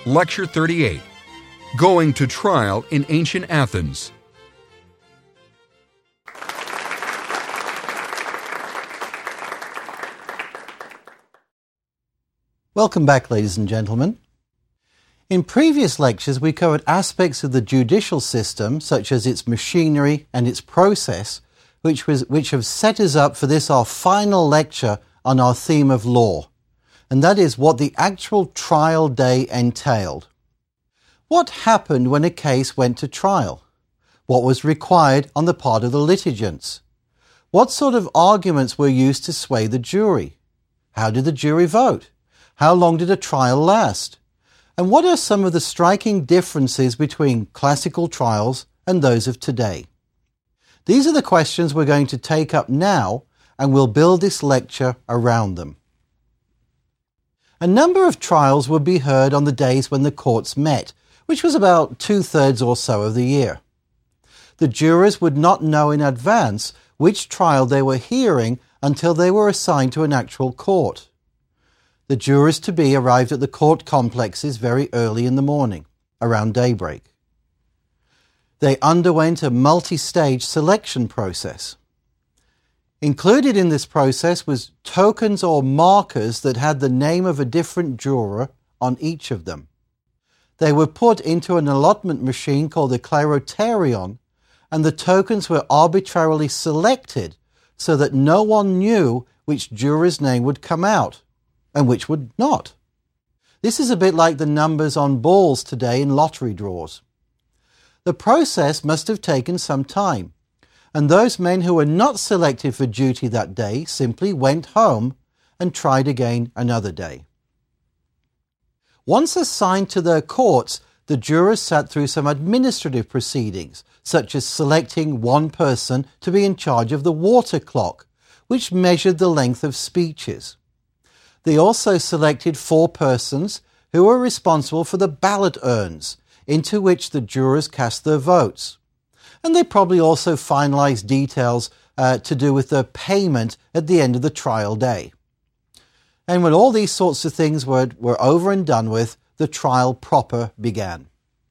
Lecture 38, Going to Trial in Ancient Athens. Welcome back, ladies and gentlemen. In previous lectures, we covered aspects of the judicial system, such as its machinery and its process, which have set us up for this, our final lecture on our theme of law, and that is what the actual trial day entailed. What happened when a case went to trial? What was required on the part of the litigants? What sort of arguments were used to sway the jury? How did the jury vote? How long did a trial last? And what are some of the striking differences between classical trials and those of today? These are the questions we're going to take up now, and we'll build this lecture around them. A number of trials would be heard on the days when the courts met, which was about 2/3 or so of the year. The jurors would not know in advance which trial they were hearing until they were assigned to an actual court. The jurors-to-be arrived at the court complexes very early in the morning, around daybreak. They underwent a multi-stage selection process. Included in this process was tokens or markers that had the name of a different juror on each of them. They were put into an allotment machine called a kleroterion, and the tokens were arbitrarily selected so that no one knew which juror's name would come out and which would not. This is a bit like the numbers on balls today in lottery draws. The process must have taken some time, and those men who were not selected for duty that day simply went home and tried again another day. Once assigned to their courts, the jurors sat through some administrative proceedings, such as selecting one person to be in charge of the water clock, which measured the length of speeches. They also selected 4 persons who were responsible for the ballot urns, into which the jurors cast their votes. And they probably also finalized details to do with the payment at the end of the trial day. And when all these sorts of things were over and done with, the trial proper began.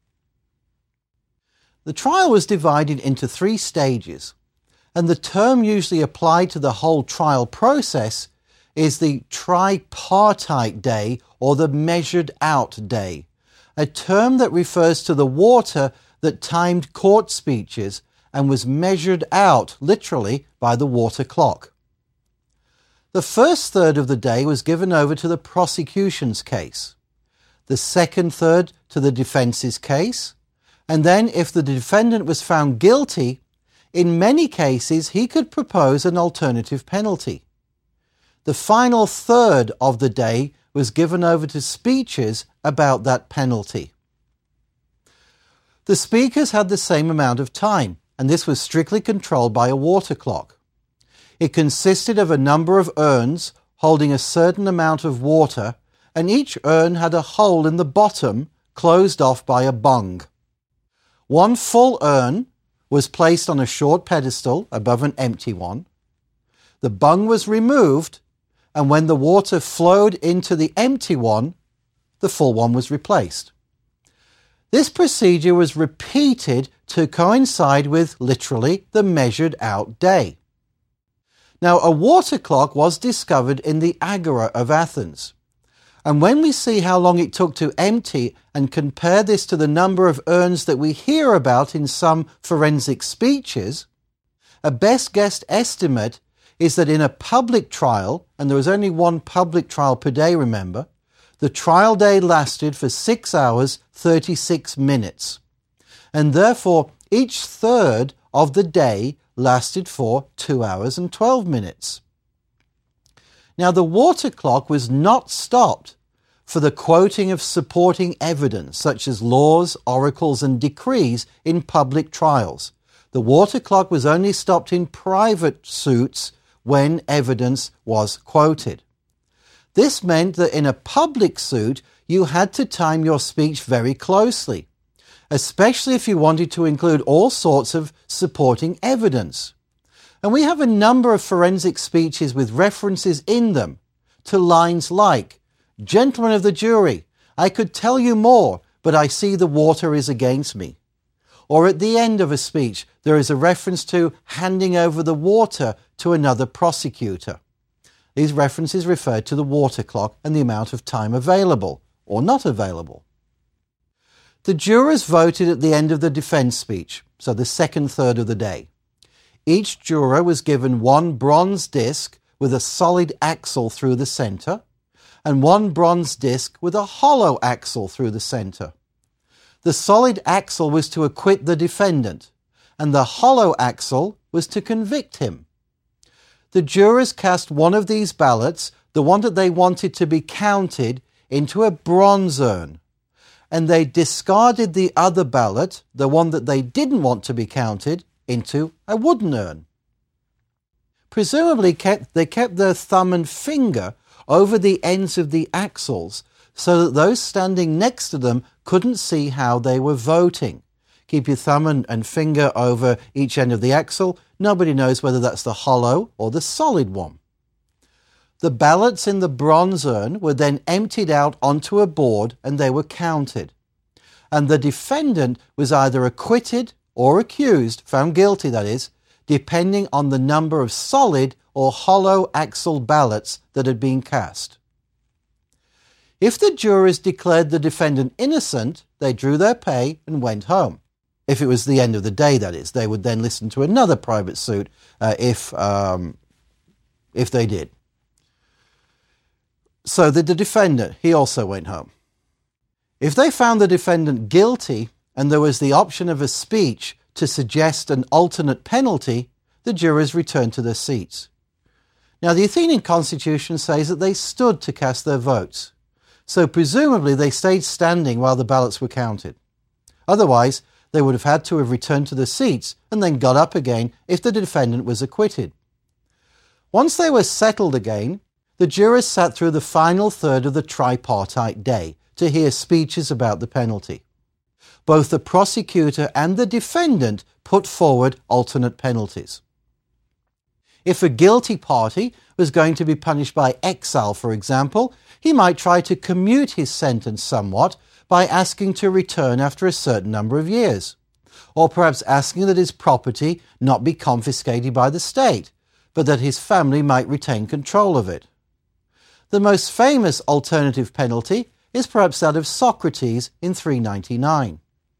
The trial was divided into 3 stages, and the term usually applied to the whole trial process is the tripartite day or the measured out day, a term that refers to the water that timed court speeches and was measured out, literally, by the water clock. The first third of the day was given over to the prosecution's case, the second third to the defense's case, and then if the defendant was found guilty, in many cases he could propose an alternative penalty. The final third of the day was given over to speeches about that penalty. The speakers had the same amount of time, and this was strictly controlled by a water clock. It consisted of a number of urns holding a certain amount of water, and each urn had a hole in the bottom closed off by a bung. One full urn was placed on a short pedestal above an empty one. The bung was removed, and when the water flowed into the empty one, the full one was replaced. This procedure was repeated to coincide with, literally, the measured out day. Now, a water clock was discovered in the Agora of Athens. And when we see how long it took to empty and compare this to the number of urns that we hear about in some forensic speeches, a best guess estimate is that in a public trial, and there was only one public trial per day, remember, the trial day lasted for 6 hours, 36 minutes. And therefore, each third of the day lasted for 2 hours and 12 minutes. Now, the water clock was not stopped for the quoting of supporting evidence, such as laws, oracles, and decrees in public trials. The water clock was only stopped in private suits when evidence was quoted. This meant that in a public suit, you had to time your speech very closely, especially if you wanted to include all sorts of supporting evidence. And we have a number of forensic speeches with references in them to lines like, "Gentlemen of the jury, I could tell you more, but I see the water is against me. Or at the end of a speech, there is a reference to handing over the water to another prosecutor. These references refer to the water clock and the amount of time available, or not available. The jurors voted at the end of the defense speech, so the second third of the day. Each juror was given one bronze disc with a solid axle through the center, and one bronze disc with a hollow axle through the center. The solid axle was to acquit the defendant, and the hollow axle was to convict him. The jurors cast one of these ballots, the one that they wanted to be counted, into a bronze urn, and they discarded the other ballot, the one that they didn't want to be counted, into a wooden urn. Presumably they kept their thumb and finger over the ends of the axles so that those standing next to them couldn't see how they were voting. Keep your thumb and finger over each end of the axle. Nobody knows whether that's the hollow or the solid one. The ballots in the bronze urn were then emptied out onto a board and they were counted. And the defendant was either acquitted or accused, found guilty that is, depending on the number of solid or hollow axle ballots that had been cast. If the jurors declared the defendant innocent, they drew their pay and went home. If it was the end of the day, that is, they would then listen to another private suit if they did. So did the defendant. He also went home. If they found the defendant guilty and there was the option of a speech to suggest an alternate penalty, the jurors returned to their seats. Now, the Athenian constitution says that they stood to cast their votes. So presumably they stayed standing while the ballots were counted. Otherwise, they would have had to have returned to their seats and then got up again if the defendant was acquitted. Once they were settled again, the jurors sat through the final third of the tripartite day to hear speeches about the penalty. Both the prosecutor and the defendant put forward alternate penalties. If a guilty party was going to be punished by exile, for example, he might try to commute his sentence somewhat by asking to return after a certain number of years, or perhaps asking that his property not be confiscated by the state, but that his family might retain control of it. The most famous alternative penalty is perhaps that of Socrates in 399.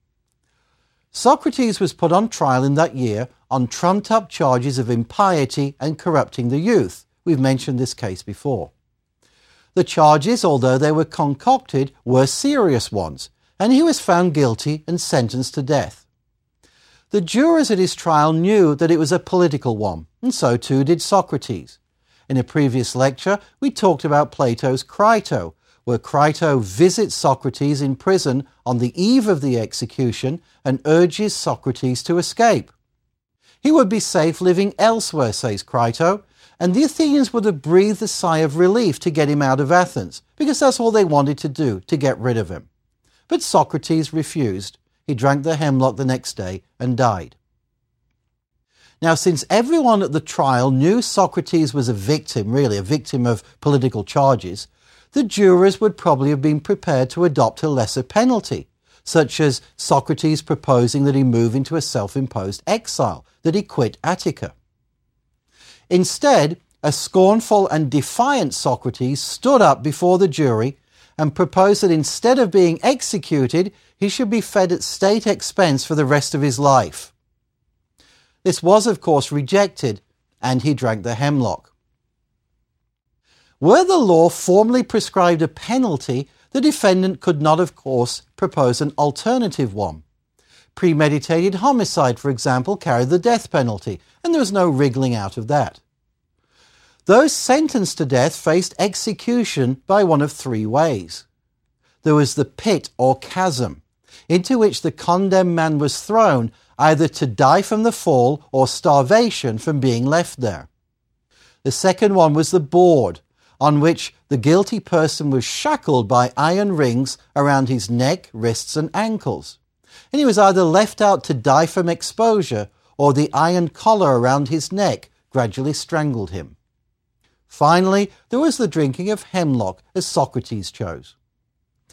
Socrates was put on trial in that year on trumped-up charges of impiety and corrupting the youth. We've mentioned this case before. The charges, although they were concocted, were serious ones, and he was found guilty and sentenced to death. The jurors at his trial knew that it was a political one, and so too did Socrates. In a previous lecture, we talked about Plato's Crito, where Crito visits Socrates in prison on the eve of the execution and urges Socrates to escape. He would be safe living elsewhere, says Crito, and the Athenians would have breathed a sigh of relief to get him out of Athens, because that's all they wanted to do, to get rid of him. But Socrates refused. He drank the hemlock the next day and died. Now, since everyone at the trial knew Socrates was a victim of political charges, the jurors would probably have been prepared to adopt a lesser penalty, such as Socrates proposing that he move into a self-imposed exile, that he quit Attica. Instead, a scornful and defiant Socrates stood up before the jury and proposed that instead of being executed, he should be fed at state expense for the rest of his life. This was, of course, rejected, and he drank the hemlock. Were the law formally prescribed a penalty, the defendant could not, of course, propose an alternative one. Premeditated homicide, for example, carried the death penalty, and there was no wriggling out of that. Those sentenced to death faced execution by one of three ways. There was the pit or chasm, into which the condemned man was thrown, either to die from the fall or starvation from being left there. The second one was the board, on which the guilty person was shackled by iron rings around his neck, wrists and ankles. And he was either left out to die from exposure, or the iron collar around his neck gradually strangled him. Finally, there was the drinking of hemlock, as Socrates chose.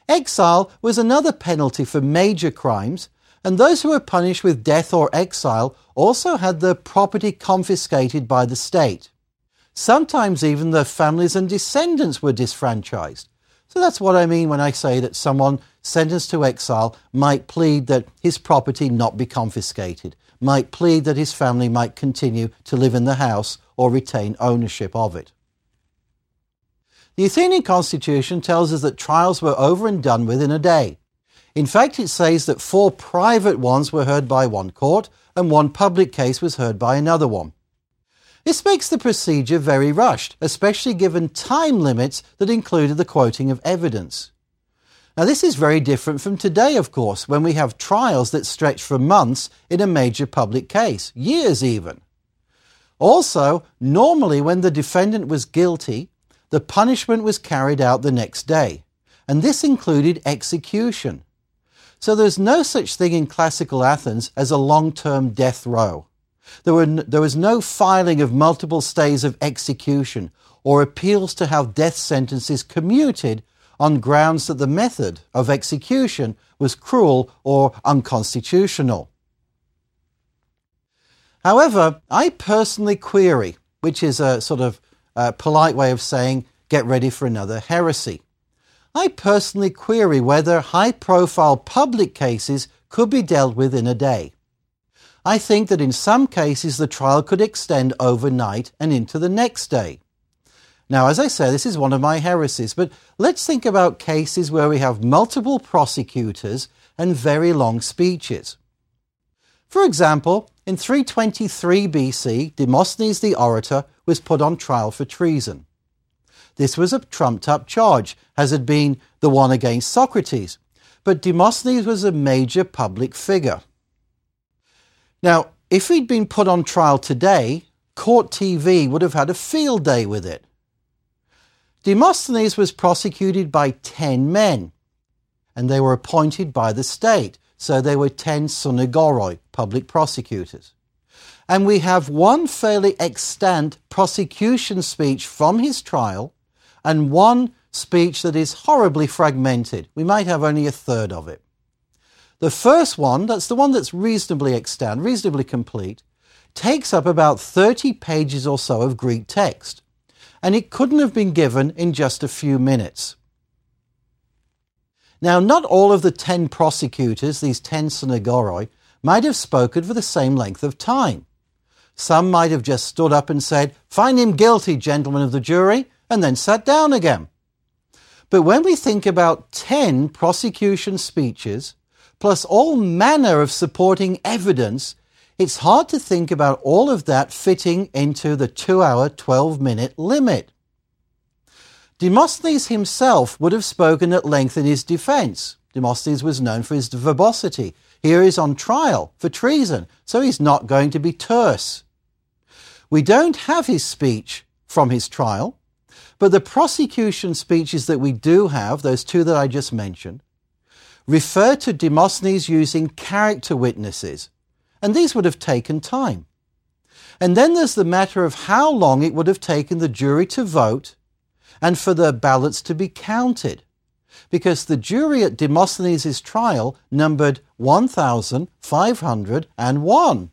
Exile was another penalty for major crimes, and those who were punished with death or exile also had their property confiscated by the state. Sometimes even their families and descendants were disfranchised. So that's what I mean when I say that someone sentenced to exile might plead that his property not be confiscated, might plead that his family might continue to live in the house or retain ownership of it. The Athenian constitution tells us that trials were over and done with in a day. In fact, it says that 4 private ones were heard by one court and 1 public case was heard by another one. This makes the procedure very rushed, especially given time limits that included the quoting of evidence. Now, this is very different from today, of course, when we have trials that stretch for months in a major public case, years even. Also, normally when the defendant was guilty, the punishment was carried out the next day, and this included execution. So there's no such thing in classical Athens as a long-term death row. There was no filing of multiple stays of execution or appeals to have death sentences commuted on grounds that the method of execution was cruel or unconstitutional. However, I personally query, which is a sort of polite way of saying, get ready for another heresy. I personally query whether high-profile public cases could be dealt with in a day. I think that in some cases the trial could extend overnight and into the next day. Now, as I say, this is one of my heresies, but let's think about cases where we have multiple prosecutors and very long speeches. For example, in 323 BC, Demosthenes the orator was put on trial for treason. This was a trumped-up charge, as had been the one against Socrates, but Demosthenes was a major public figure. Now, if he'd been put on trial today, Court TV would have had a field day with it. Demosthenes was prosecuted by 10 men, and they were appointed by the state, so they were 10 synagoroi, public prosecutors. And we have one fairly extant prosecution speech from his trial, and one speech that is horribly fragmented. We might have only a third of it. The first one, that's the one that's reasonably extant, reasonably complete, takes up about 30 pages or so of Greek text, and it couldn't have been given in just a few minutes. Now, not all of the 10 prosecutors, these 10 synagoroi, might have spoken for the same length of time. Some might have just stood up and said, "Find him guilty, gentlemen of the jury," and then sat down again. But when we think about 10 prosecution speeches, plus all manner of supporting evidence, it's hard to think about all of that fitting into the 2-hour, 12-minute limit. Demosthenes himself would have spoken at length in his defense. Demosthenes was known for his verbosity. Here he's on trial for treason, so he's not going to be terse. We don't have his speech from his trial, but the prosecution speeches that we do have, those 2 that I just mentioned, refer to Demosthenes using character witnesses, and these would have taken time. And then there's the matter of how long it would have taken the jury to vote and for the ballots to be counted, because the jury at Demosthenes' trial numbered 1,501.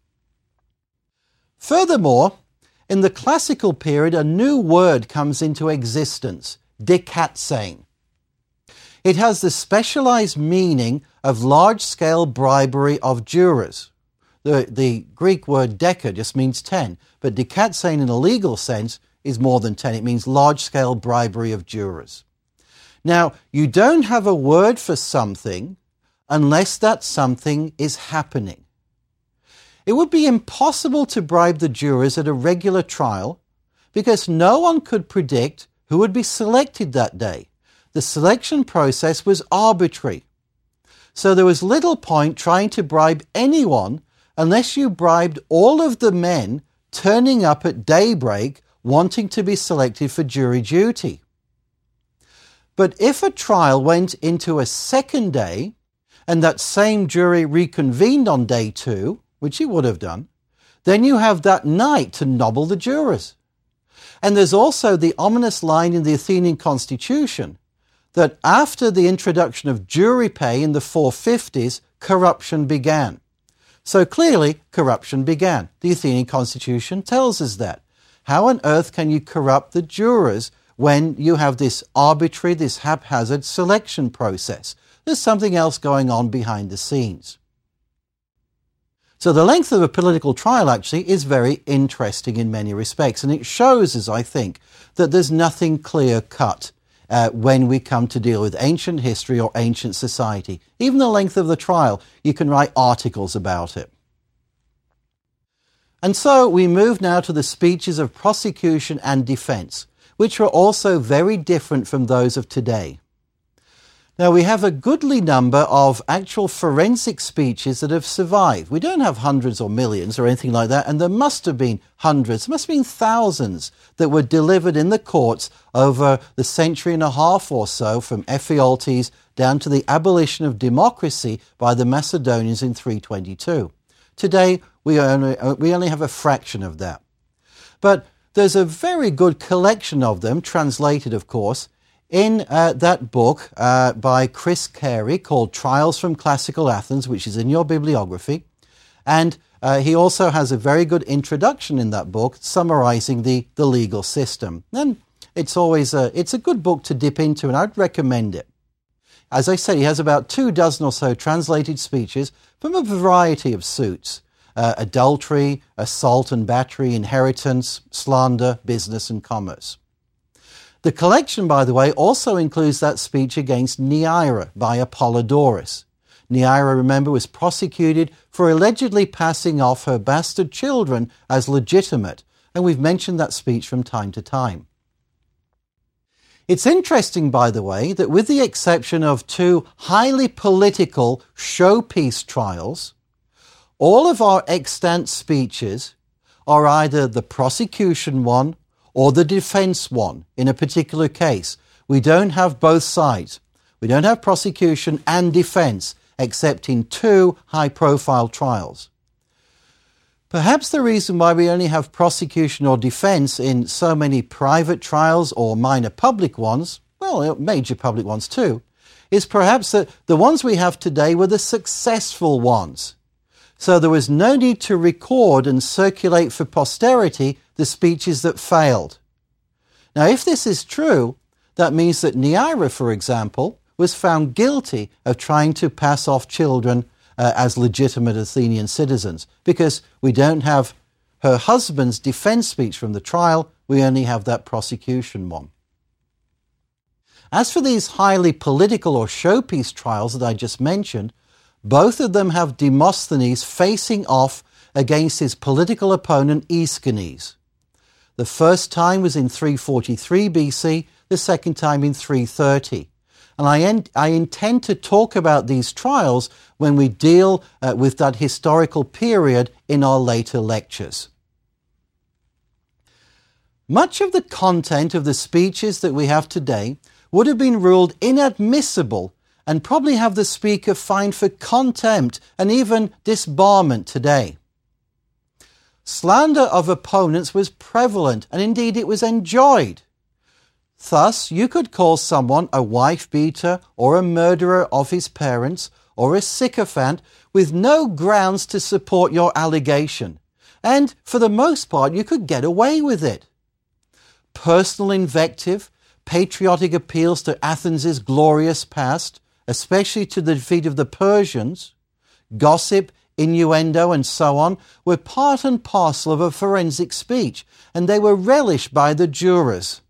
Furthermore, in the classical period, a new word comes into existence, dikatsein. It has the specialized meaning of large-scale bribery of jurors. The Greek word deka just means 10, but dikatsein in a legal sense is more than 10. It means large-scale bribery of jurors. Now, you don't have a word for something unless that something is happening. It would be impossible to bribe the jurors at a regular trial because no one could predict who would be selected that day. The selection process was arbitrary. So there was little point trying to bribe anyone unless you bribed all of the men turning up at daybreak wanting to be selected for jury duty. But if a trial went into a second day and that same jury reconvened on day 2, which it would have done, then you have that night to nobble the jurors. And there's also the ominous line in the Athenian constitution that after the introduction of jury pay in the 450s, corruption began. So clearly, corruption began. The Athenian Constitution tells us that. How on earth can you corrupt the jurors when you have this arbitrary, this haphazard selection process? There's something else going on behind the scenes. So the length of a political trial actually is very interesting in many respects, and it shows us, I think, that there's nothing clear-cut when we come to deal with ancient history or ancient society. Even the length of the trial, you can write articles about it. And so we move now to the speeches of prosecution and defense, which were also very different from those of today. Now, we have a goodly number of actual forensic speeches that have survived. We don't have hundreds or millions or anything like that, and there must have been hundreds, there must have been thousands that were delivered in the courts over the century and a half or so, from Ephialtes down to the abolition of democracy by the Macedonians in 322. Today, we only have a fraction of that. But there's a very good collection of them, translated, of course, in that book by Chris Carey called Trials from Classical Athens, which is in your bibliography. And he also has a very good introduction in that book summarizing the legal system. And it's a good book to dip into, and I'd recommend it. As I said, he has about 24 or so translated speeches from a variety of suits: adultery, assault and battery, inheritance, slander, business and commerce. The collection, by the way, also includes that speech against Neaira by Apollodorus. Neaira, remember, was prosecuted for allegedly passing off her bastard children as legitimate, and we've mentioned that speech from time to time. It's interesting, by the way, that with the exception of two highly political showpiece trials, all of our extant speeches are either the prosecution one or the defense one in a particular case. We don't have both sides. We don't have prosecution and defense, except in two high-profile trials. Perhaps the reason why we only have prosecution or defense in so many private trials or minor public ones, well, major public ones too, is perhaps that the ones we have today were the successful ones. So there was no need to record and circulate for posterity the speeches that failed. Now, if this is true, that means that Neaira, for example, was found guilty of trying to pass off children as legitimate Athenian citizens, because we don't have her husband's defense speech from the trial, we only have that prosecution one. As for these highly political or showpiece trials that I just mentioned, both of them have Demosthenes facing off against his political opponent Aeschines. The first time was in 343 BC, the second time in 330. And I intend to talk about these trials when we deal with that historical period in our later lectures. Much of the content of the speeches that we have today would have been ruled inadmissible and probably have the speaker fined for contempt and even disbarment today. Slander of opponents was prevalent, and indeed it was enjoyed. Thus, you could call someone a wife-beater or a murderer of his parents or a sycophant with no grounds to support your allegation, and for the most part you could get away with it. Personal invective, patriotic appeals to Athens' glorious past, especially to the defeat of the Persians, gossip, innuendo, and so on, were part and parcel of a forensic speech, and they were relished by the jurors.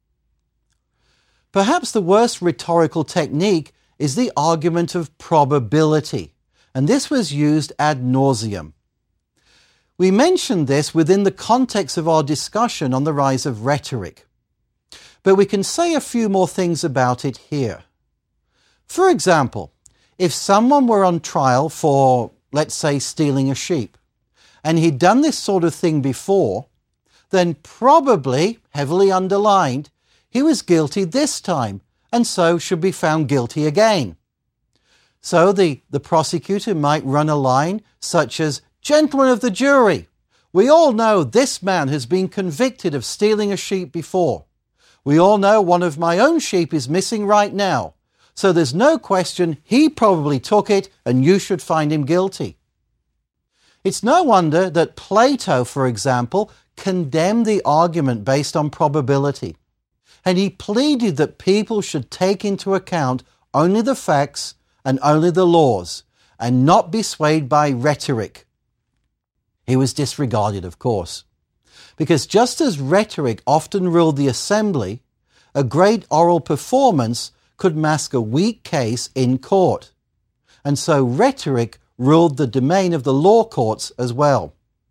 Perhaps the worst rhetorical technique is the argument of probability, and this was used ad nauseum. We mentioned this within the context of our discussion on the rise of rhetoric, but we can say a few more things about it here. For example, if someone were on trial for, let's say, stealing a sheep, and he'd done this sort of thing before, then probably, heavily underlined, he was guilty this time, and so should be found guilty again. So the prosecutor might run a line such as, "Gentlemen of the jury, we all know this man has been convicted of stealing a sheep before. We all know one of my own sheep is missing right now. So there's no question he probably took it and you should find him guilty. It's no wonder that Plato, for example, condemned the argument based on probability. And he pleaded that people should take into account only the facts and only the laws, and not be swayed by rhetoric. He was disregarded, of course, because just as rhetoric often ruled the assembly, a great oral performance could mask a weak case in court. And so rhetoric ruled the domain of the law courts as well.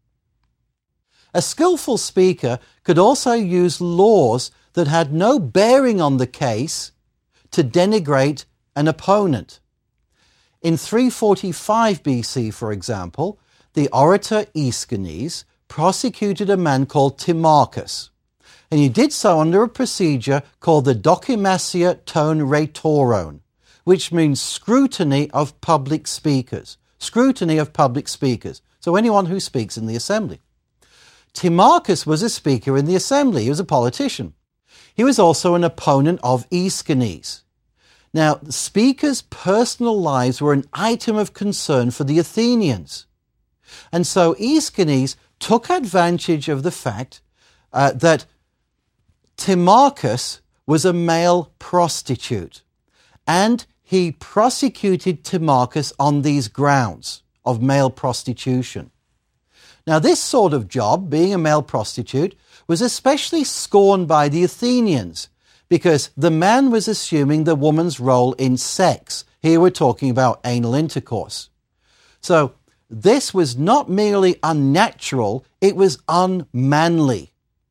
A skillful speaker could also use laws that had no bearing on the case to denigrate an opponent. In 345 BC, for example, the orator Aeschines prosecuted a man called Timarchus, and he did so under a procedure called the Dokimasia ton rhetoron, which means scrutiny of public speakers. Scrutiny of public speakers. So anyone who speaks in the assembly. Timarchus was a speaker in the assembly. He was a politician. He was also an opponent of Aeschines. Now, the speakers' personal lives were an item of concern for the Athenians. And so Aeschines took advantage of the fact that Timarchus was a male prostitute. And he prosecuted Timarchus on these grounds of male prostitution. Now, this sort of job, being a male prostitute, was especially scorned by the Athenians because the man was assuming the woman's role in sex. Here we're talking about anal intercourse. So this was not merely unnatural, it was unmanly.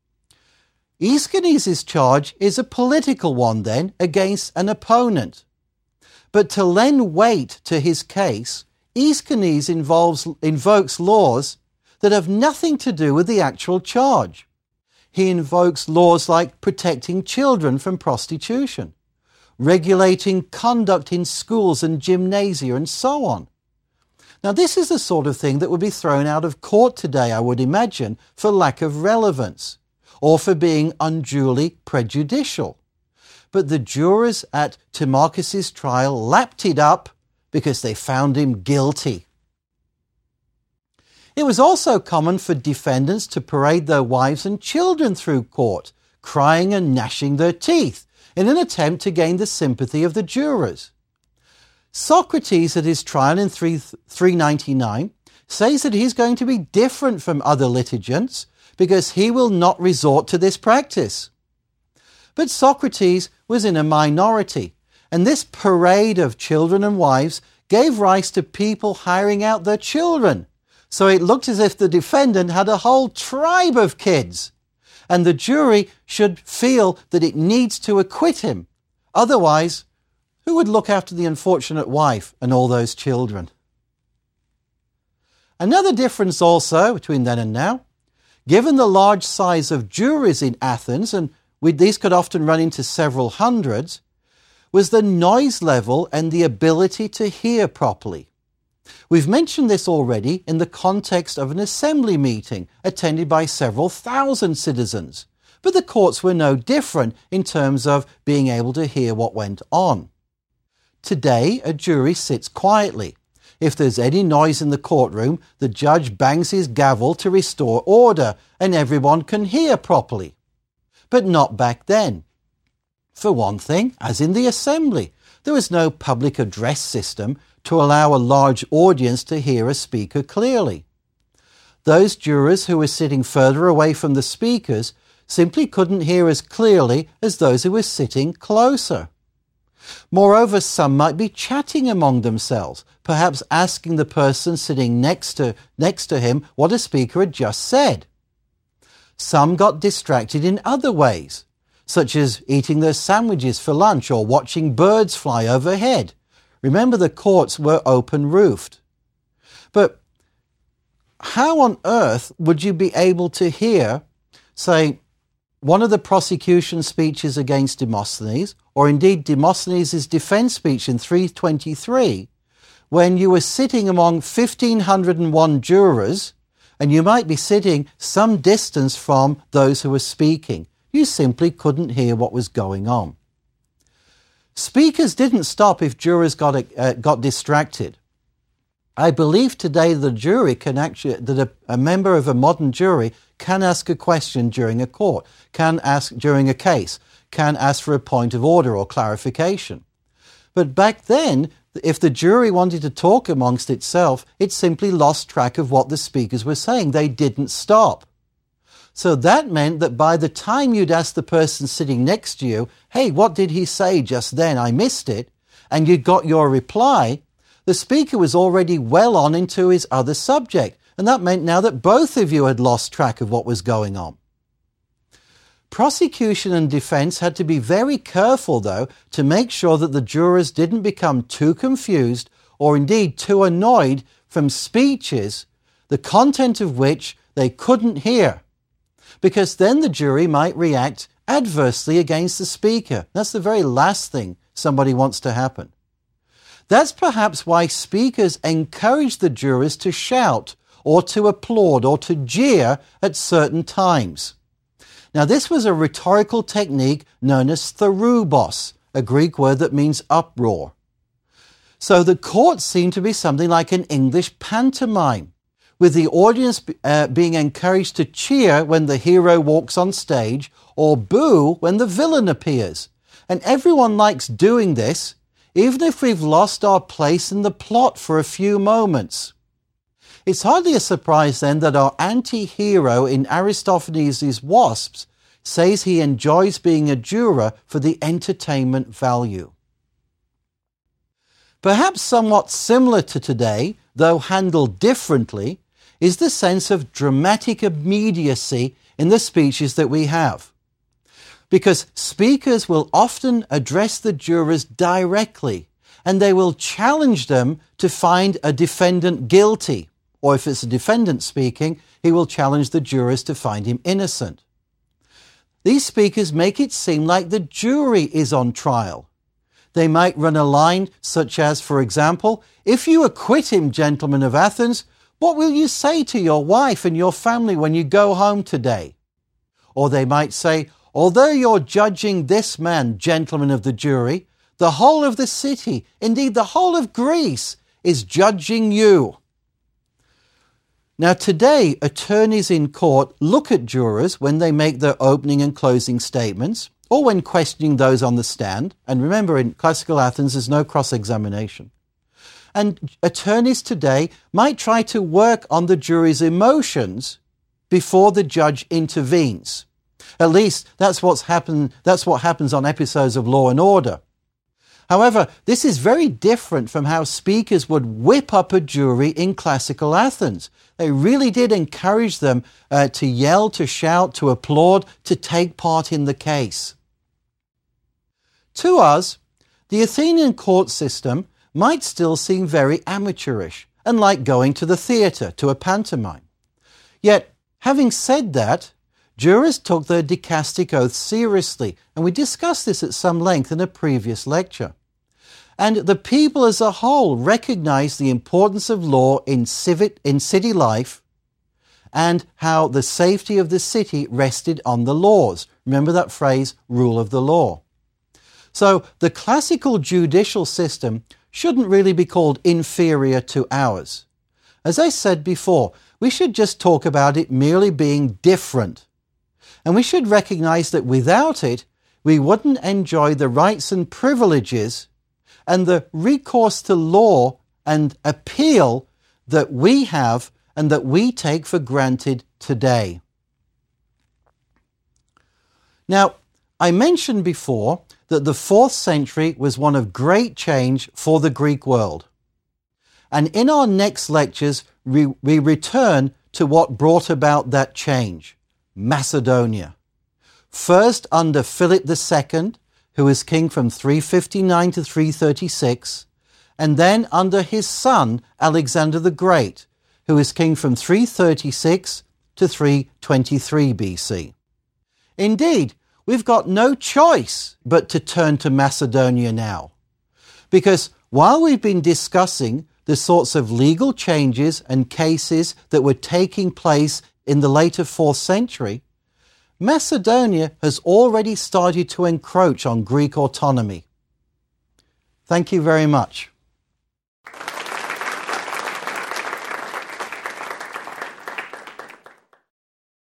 Aeschines' charge is a political one then against an opponent. But to lend weight to his case, Aeschines invokes laws that have nothing to do with the actual charge. He invokes laws like protecting children from prostitution, regulating conduct in schools and gymnasia, and so on. Now, this is the sort of thing that would be thrown out of court today, I would imagine, for lack of relevance, or for being unduly prejudicial. But the jurors at Timarchus' trial lapped it up because they found him guilty. It was also common for defendants to parade their wives and children through court, crying and gnashing their teeth, in an attempt to gain the sympathy of the jurors. Socrates, at his trial in 399, says that he's going to be different from other litigants because he will not resort to this practice. But Socrates was in a minority, and this parade of children and wives gave rise to people hiring out their children. So it looked as if the defendant had a whole tribe of kids, and the jury should feel that it needs to acquit him. Otherwise, who would look after the unfortunate wife and all those children? Another difference also between then and now, given the large size of juries in Athens, and these could often run into several hundreds, was the noise level and the ability to hear properly. We've mentioned this already in the context of an assembly meeting attended by several thousand citizens, but the courts were no different in terms of being able to hear what went on. Today, a jury sits quietly. If there's any noise in the courtroom, the judge bangs his gavel to restore order, and everyone can hear properly. But not back then. For one thing, as in the assembly, there was no public address system to allow a large audience to hear a speaker clearly. Those jurors who were sitting further away from the speakers simply couldn't hear as clearly as those who were sitting closer. Moreover, some might be chatting among themselves, perhaps asking the person sitting next to him what a speaker had just said. Some got distracted in other ways, such as eating their sandwiches for lunch or watching birds fly overhead. Remember, the courts were open-roofed. But how on earth would you be able to hear, say, one of the prosecution speeches against Demosthenes, or indeed Demosthenes' defense speech in 323, when you were sitting among 1,501 jurors, and you might be sitting some distance from those who were speaking? You simply couldn't hear what was going on. Speakers didn't stop if jurors got distracted. I believe today the jury can actually, that a member of a modern jury can ask a question during a court, can ask during a case, can ask for a point of order or clarification. But back then, if the jury wanted to talk amongst itself, it simply lost track of what the speakers were saying. They didn't stop. So that meant that by the time you'd ask the person sitting next to you, hey, what did he say just then? I missed it. And you got your reply, the speaker was already well on into his other subject. And that meant now that both of you had lost track of what was going on. Prosecution and defense had to be very careful, though, to make sure that the jurors didn't become too confused or indeed too annoyed from speeches, the content of which they couldn't hear, because then the jury might react adversely against the speaker. That's the very last thing somebody wants to happen. That's perhaps why speakers encourage the jurors to shout or to applaud or to jeer at certain times. Now, this was a rhetorical technique known as therubos, a Greek word that means uproar. So the court seemed to be something like an English pantomime, with the audience being encouraged to cheer when the hero walks on stage or boo when the villain appears. And everyone likes doing this, even if we've lost our place in the plot for a few moments. It's hardly a surprise then that our anti-hero in Aristophanes' Wasps says he enjoys being a juror for the entertainment value. Perhaps somewhat similar to today, though handled differently, is the sense of dramatic immediacy in the speeches that we have. Because speakers will often address the jurors directly, and they will challenge them to find a defendant guilty. Or if it's a defendant speaking, he will challenge the jurors to find him innocent. These speakers make it seem like the jury is on trial. They might run a line such as, for example, if you acquit him, gentlemen of Athens, what will you say to your wife and your family when you go home today? Or they might say, although you're judging this man, gentlemen of the jury, the whole of the city, indeed the whole of Greece, is judging you. Now today, attorneys in court look at jurors when they make their opening and closing statements, or when questioning those on the stand. And remember, in classical Athens, there's no cross-examination. And attorneys today might try to work on the jury's emotions before the judge intervenes. At least that's what happens on episodes of Law and Order. However, this is very different from how speakers would whip up a jury in classical Athens. They really did encourage them to yell, to shout, to applaud, to take part in the case. To us, the Athenian court system might still seem very amateurish and like going to the theatre, to a pantomime. Yet, having said that, jurors took their dicastic oath seriously, and we discussed this at some length in a previous lecture. And the people as a whole recognized the importance of law in city life and how the safety of the city rested on the laws. Remember that phrase, rule of the law. So the classical judicial system shouldn't really be called inferior to ours. As I said before, we should just talk about it merely being different. And we should recognize that without it, we wouldn't enjoy the rights and privileges and the recourse to law and appeal that we have and that we take for granted today. Now, I mentioned before that the 4th century was one of great change for the Greek world. And in our next lectures, we return to what brought about that change, Macedonia. First under Philip II, who was king from 359 to 336, and then under his son, Alexander the Great, who was king from 336 to 323 BC. Indeed, we've got no choice but to turn to Macedonia now, because while we've been discussing the sorts of legal changes and cases that were taking place in the later 4th century, Macedonia has already started to encroach on Greek autonomy. Thank you very much.